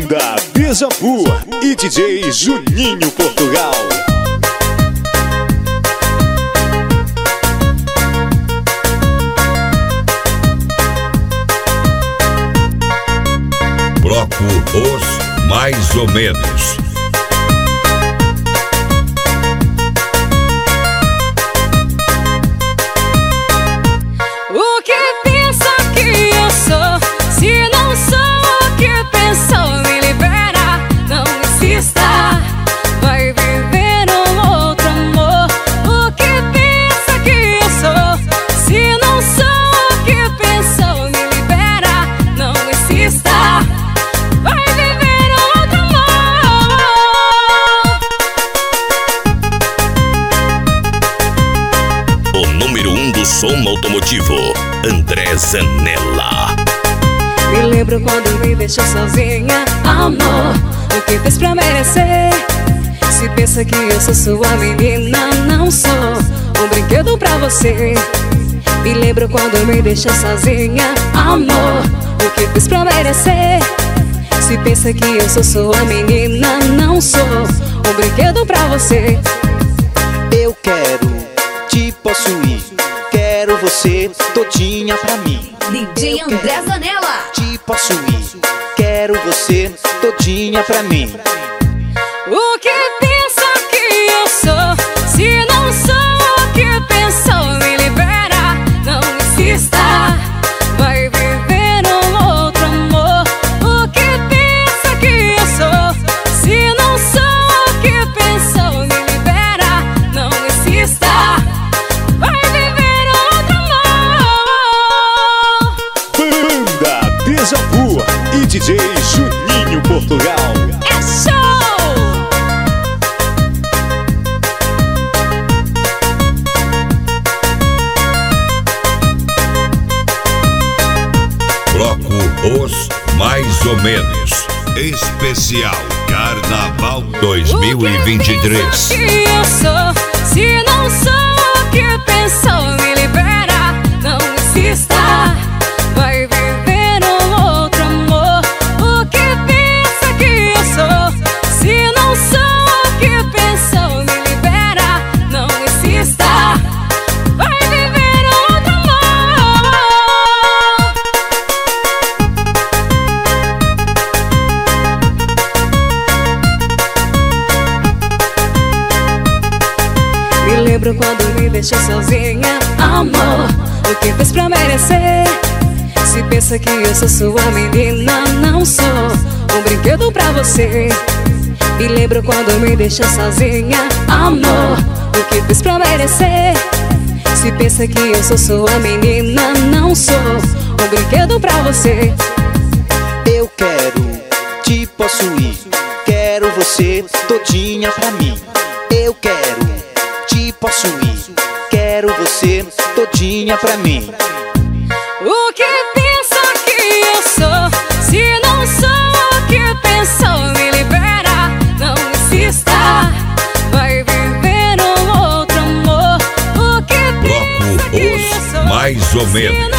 Banda Déjà Vu e DJ Juninho Portugal. Bloco Os Mais ou Menos. O que pensa que eu sou? Se não sou o que pensou, me libera, não insista. Vai viver um outro amor. O que pensa que eu sou? Se não sou o que pensou, me libera, não insista. Vai viver outro amor. O número 1 do som automotivo, André Zanella. Me lembro quando me deixou sozinha, amor. O que fez pra merecer? Se pensa que eu sou sua menina, não sou um brinquedo pra você. Me lembro quando me deixou sozinha, amor. O que fez pra merecer? Se pensa que eu sou sua menina, não sou um brinquedo pra você. Eu quero te possuir, quero você todinha pra mim. DJ André Zanella. Te possuir, quero você todinha pra mim. O que pensa que eu sou? Se não sou o que pensou, me libera, não insista. Vai viver um outro amor. O que pensa que eu sou? Se não sou o que pensou, me libera, não insista. Vai viver outro amor. Banda Déjà Vu e DJ Juninho Portugal. É show! Bloco Os Mais ou Menos. Especial Carnaval 2023. O que pensa que eu sou? Se não sou o que pensou, me libera, não insista. Vai viver um outro amor. O que pensa que eu sou? Se não sou o que pensou, me libera, não insista. Vai viver outro amor. Me lembro quando me deixou sozinha, amor. O que fez pra merecer? Se pensa que eu sou sua menina, não sou um brinquedo pra você. Me lembro quando me deixou sozinha, amor. O que fez pra merecer? Se pensa que eu sou sua menina, não sou um brinquedo pra você. Eu quero te possuir, quero você todinha pra mim. Eu quero te possuir, quero você todinha pra mim. O que pensa que eu sou? Se não sou o que pensou, me libera, não insista. Vai viver um outro amor. O que pensa Bloco que eu Os sou? Mais ou Menos.